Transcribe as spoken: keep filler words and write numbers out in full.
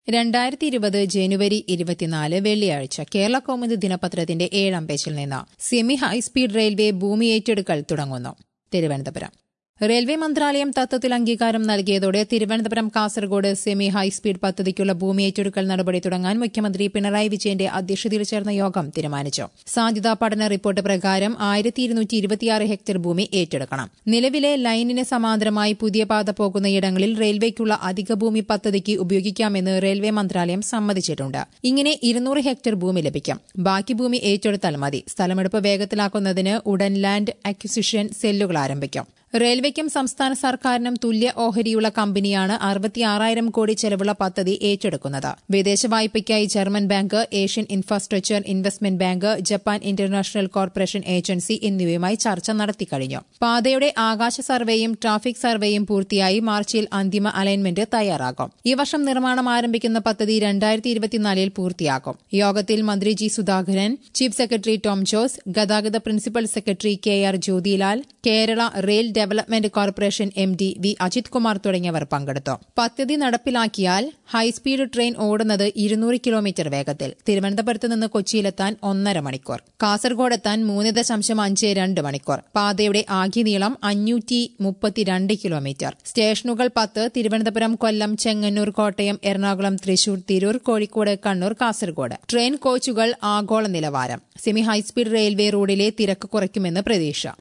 രണ്ടായിരത്തി ഇരുപത് ജനുവരി ഇരുപത്തിനാല് വെള്ളിയാഴ്ച കേരള കൗമുദി ദിനപത്രത്തിന്റെ ഏഴാം പേജിൽ നിന്ന് സെമി ഹൈസ്പീഡ് റെയിൽവേ ഭൂമി ഏറ്റെടുക്കൽ തുടങ്ങുന്നു. തിരുവനന്തപുരം റെയിൽവേ മന്ത്രാലയം തത്വത്തിൽ അംഗീകാരം നൽകിയതോടെ തിരുവനന്തപുരം കാസർഗോഡ് സെമി ഹൈസ്പീഡ് പദ്ധതിക്കുള്ള ഭൂമി ഏറ്റെടുക്കൽ നടപടി തുടങ്ങാൻ മുഖ്യമന്ത്രി പിണറായി വിജയന്റെ അധ്യക്ഷതയിൽ ചേർന്ന യോഗം തീരുമാനിച്ചു. സാധ്യതാ പഠന റിപ്പോർട്ട് പ്രകാരം ആയിരത്തി ഇരുന്നൂറ്റി ഇരുപത്തിയാറ് ഹെക്ടർ ഭൂമി ഏറ്റെടുക്കണം. നിലവിലെ ലൈനിന് സമാന്തരമായി പുതിയ പാത പോകുന്നയിടങ്ങളിൽ റെയിൽവേക്കുള്ള അധിക ഭൂമി പദ്ധതിക്ക് ഉപയോഗിക്കാമെന്ന് റെയിൽവേ മന്ത്രാലയം സമ്മതിച്ചിട്ടുണ്ട്. ഇങ്ങനെ ഇരുന്നൂറ് ഹെക്ടർ ഭൂമി ലഭിക്കും. ബാക്കി ഭൂമി ഏറ്റെടുത്താൽ മതി. സ്ഥലമെടുപ്പ് വേഗത്തിലാക്കുന്നതിന് ഉടൻ ലാൻഡ് അക്വിസിഷൻ സെല്ലുകൾ ആരംഭിക്കും. റെയിൽവേക്കും സംസ്ഥാന സർക്കാരിനും തുല്യ ഓഹരിയുള്ള കമ്പനിയാണ് അറുപത്തിയാറായിരം കോടി ചെലവുള്ള പദ്ധതി ഏറ്റെടുക്കുന്നത്. വിദേശ വായ്പയ്ക്കായി German bank, Asian infrastructure investment bank, Japan international corporation agency എന്നിവയുമായി ചർച്ച നടത്തിക്കഴിഞ്ഞു. പാതയുടെ ആകാശ സർവേയും ട്രാഫിക് സർവേയും പൂർത്തിയായി മാർച്ചിൽ അന്തിമ അലൈൻമെന്റ് തയ്യാറാകും. ഈ വർഷം നിർമ്മാണം ആരംഭിക്കുന്ന പദ്ധതി രണ്ടായിരത്തി ഇരുപത്തിനാലിൽ പൂർത്തിയാക്കും. യോഗത്തിൽ മന്ത്രി G Sudhakaran, chief secretary Tom Jose, ഗതാഗത principal secretary K R Jyothilal, Kerala rail development corporation M D V Ajith Kumar തുടങ്ങിയവർ പങ്കെടുത്തു. പദ്ധതി നടപ്പിലാക്കിയാൽ ഹൈസ്പീഡ് ട്രെയിൻ ഓടുന്നത് ഇരുന്നൂറ് കിലോമീറ്റർ വേഗത്തിൽ. തിരുവനന്തപുരത്ത് നിന്ന് കൊച്ചിയിലെത്താൻ ഒന്നര മണിക്കൂർ, കാസർഗോഡ് എത്താൻ മൂന്ന് ദശാംശം അഞ്ച് രണ്ട് മണിക്കൂർ. പാതയുടെ ആകെ നീളം അഞ്ഞൂറ്റി മുപ്പത്തിരണ്ട് കിലോമീറ്റർ. സ്റ്റേഷനുകൾ പത്ത്: തിരുവനന്തപുരം, കൊല്ലം, ചെങ്ങന്നൂർ, കോട്ടയം, എറണാകുളം, തൃശൂർ, തിരൂർ, കോഴിക്കോട്, കണ്ണൂർ, കാസർഗോഡ്. ട്രെയിൻ കോച്ചുകൾ ആഗോള നിലവാരം. സെമി ഹൈസ്പീഡ് റെയിൽവേ റോഡിലെ തിരക്ക് കുറയ്ക്കുമെന്ന് പ്രതീക്ഷ.